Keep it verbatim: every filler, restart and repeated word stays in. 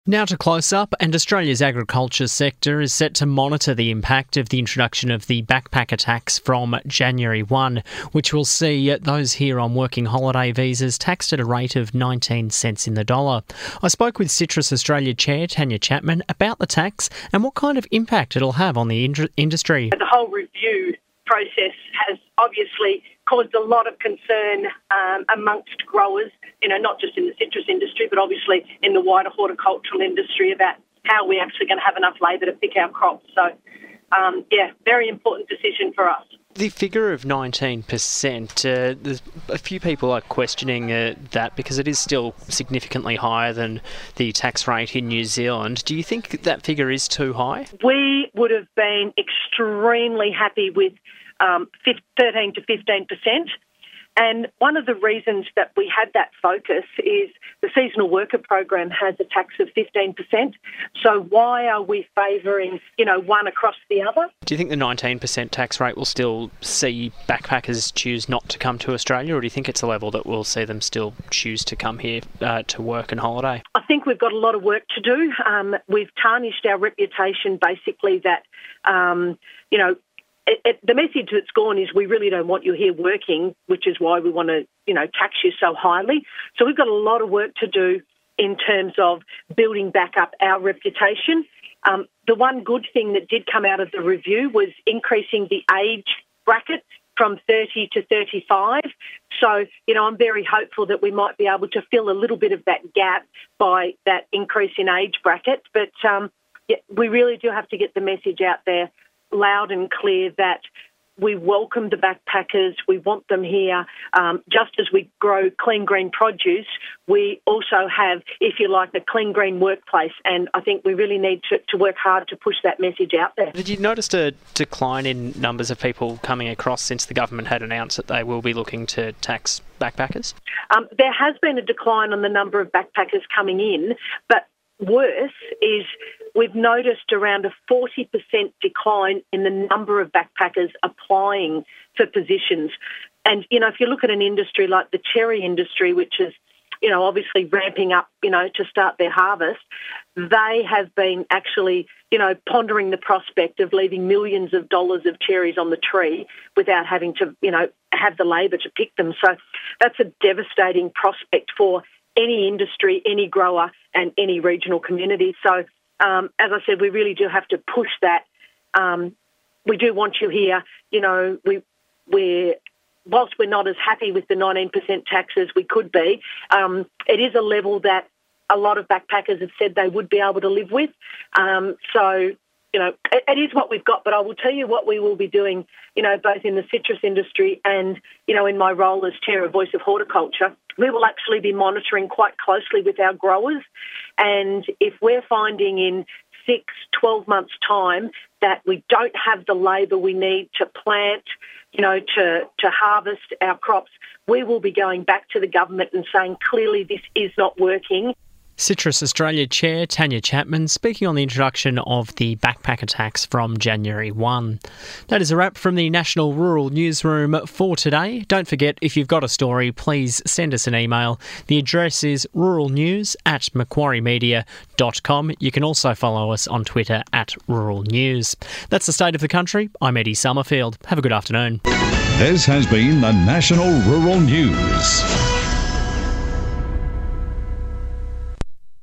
Now to Close Up, and Australia's agriculture sector is set to monitor the impact of the introduction of the backpacker tax from January first, which will see those here on working holiday visas taxed at a rate of nineteen cents in the dollar. I spoke with Citrus Australia Chair Tanya Chapman about the tax and what kind of impact it'll have on the in- industry. The whole review process has obviously caused a lot of concern um, amongst growers, you know, not just in the citrus industry, but obviously in the wider horticultural industry about how we're actually going to have enough labour to pick our crops. So, um, yeah, very important decision for us. The figure of nineteen percent, uh, there's a few people are questioning uh, that because it is still significantly higher than the tax rate in New Zealand. Do you think that figure is too high? We would have been extremely happy with um, thirteen to fifteen percent. And one of the reasons that we had that focus is the seasonal worker program has a tax of fifteen percent. So why are we favouring, you know, one across the other? Do you think the nineteen percent tax rate will still see backpackers choose not to come to Australia, or do you think it's a level that will see them still choose to come here uh, to work and holiday? I think we've got a lot of work to do. Um, we've tarnished our reputation basically that, um, you know, It, it, the message that's gone is we really don't want you here working, which is why we want to, you know, tax you so highly. So we've got a lot of work to do in terms of building back up our reputation. Um, the one good thing that did come out of the review was increasing the age bracket from thirty to thirty-five. So, you know, I'm very hopeful that we might be able to fill a little bit of that gap by that increase in age bracket. But um, yeah, we really do have to get the message out there loud and clear that we welcome the backpackers, we want them here. Um, just as we grow clean green produce, we also have, if you like, a clean green workplace, and I think we really need to, to work hard to push that message out there. Did you notice a decline in numbers of people coming across since the government had announced that they will be looking to tax backpackers? Um, there has been a decline on the number of backpackers coming in, but worse is we've noticed around a forty percent decline in the number of backpackers applying for positions. And, you know, if you look at an industry like the cherry industry, which is, you know, obviously ramping up, you know, to start their harvest, they have been actually, you know, pondering the prospect of leaving millions of dollars of cherries on the tree without having to, you know, have the labour to pick them. So that's a devastating prospect for any industry, any grower and any regional community. So, um, as I said, we really do have to push that. Um, we do want you here. You know, we, we're, whilst we're not as happy with the nineteen percent tax as we could be, um, it is a level that a lot of backpackers have said they would be able to live with. Um, so, you know, it, it is what we've got, but I will tell you what we will be doing, you know, both in the citrus industry and, you know, in my role as Chair of Voice of Horticulture. We will actually be monitoring quite closely with our growers, and if we're finding in six, twelve months' time that we don't have the labour we need to plant, you know, to, to harvest our crops, we will be going back to the government and saying clearly this is not working. Citrus Australia Chair Tanya Chapman speaking on the introduction of the backpacker tax from January first. That is a wrap from the National Rural Newsroom for today. Don't forget, if you've got a story, please send us an email. The address is ruralnews at macquarie media dot com. You can also follow us on Twitter at Rural News. That's the state of the country. I'm Eddie Summerfield. Have a good afternoon. This has been the National Rural News.